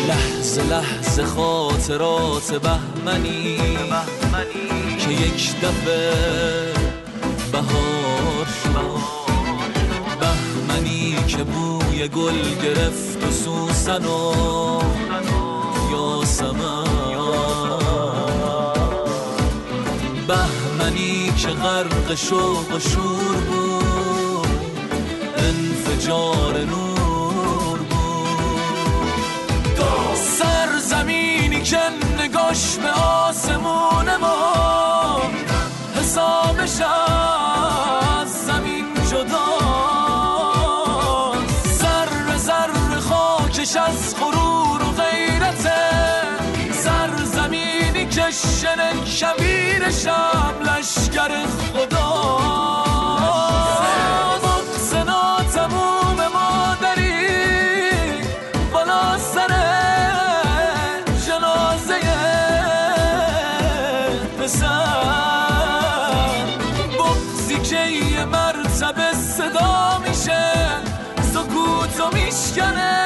لحظه لحظه خاطرات بهمنی که یک دفعه بهار شد، بهمنی که بوی گل گرفت و سوسن و یاسمن، بهمنی که غرق شوق و شور بود، انفجار نور بود، سرزمینی که نگاش به آسمون ما حسابش از زمین جدا، ذره ذره خاکش از غرور و غیرته، سرزمینی که شن شبیرشم لشکر خدا، بغض ناتموم مادری بالا سر جنازه پسر، بغضی که یه مرتبه صدا میشه سکوتو میشکنه،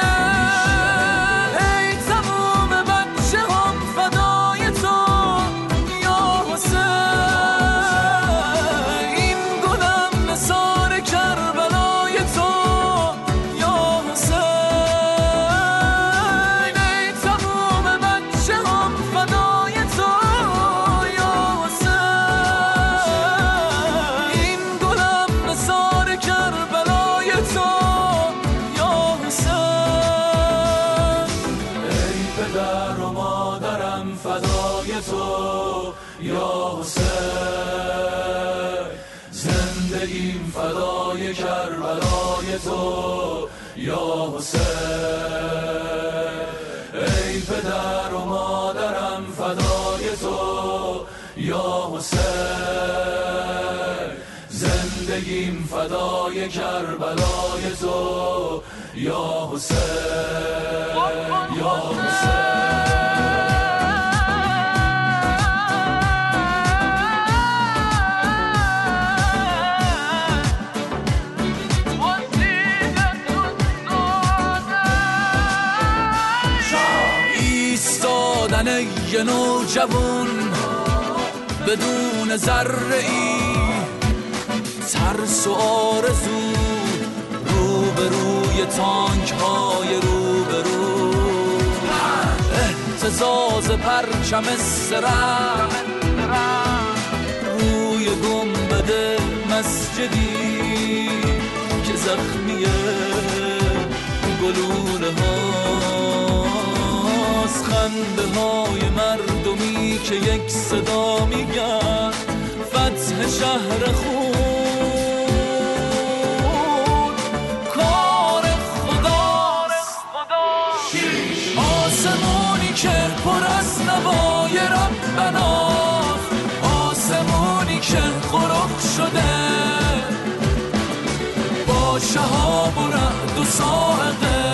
ای تموم بچه هم فدای تو یا حسین، این گلم نثار کربلای تو یا حسین، ای تموم بچه هم فدای تو یا حسین، این گلم نثار کربلای تو یا حسین، ای پدر و مادرم فدای تو یا حسین، زندگیم فدای کربلای تو یا حسین، ای پدر و مادرم فدای تو یا حسین، زندگیم فدای کربلای تو یا حسین، یا حسین. ایستادن یه نوجوون بدون ذره ای ترس و آرزو، روبروی تانک های روبرو، اهتزاز پرچم سرم روی گنبد مسجدی که زخمی گلوله هاست، خنده های مردمی که یک صدا میگن فتح شهر خون، کار خداست، آسمونی که پر از نوای ربناست، آسمونی که غرق شده با شهاب و رعد و صاعقه،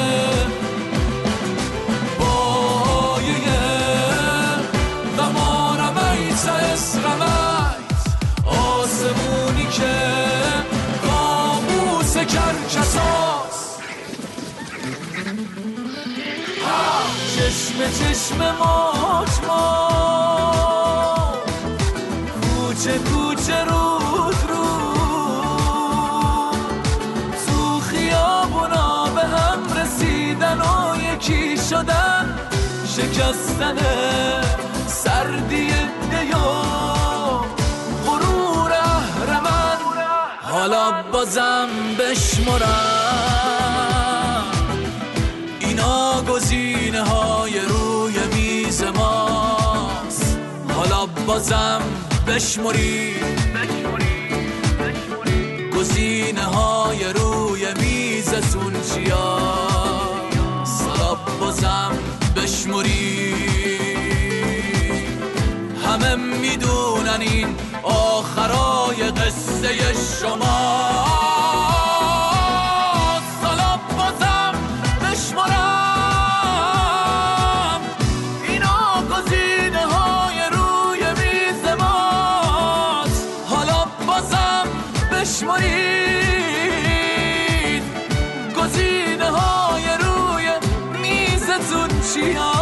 آسمونی که قاموس کرکساست، چشم چشم موج موج، کوچه کوچه رود رود، تو خیابونا به هم رسیدن و یکی شدن، شکستن سردی دیو غرور اهرمن، حالا بازم بشمرم اینا گزینه های روی میز ماست، حالا بازم بشمری گزینه های روی میزتون چیاست، حالا بازم بشمری، همه میدونن این آخرای قصه شما، حالا بازم بشمرم اینا گزینه های روی میز ماست، حالا بازم بشمرید گزینه های روی میزتون چیا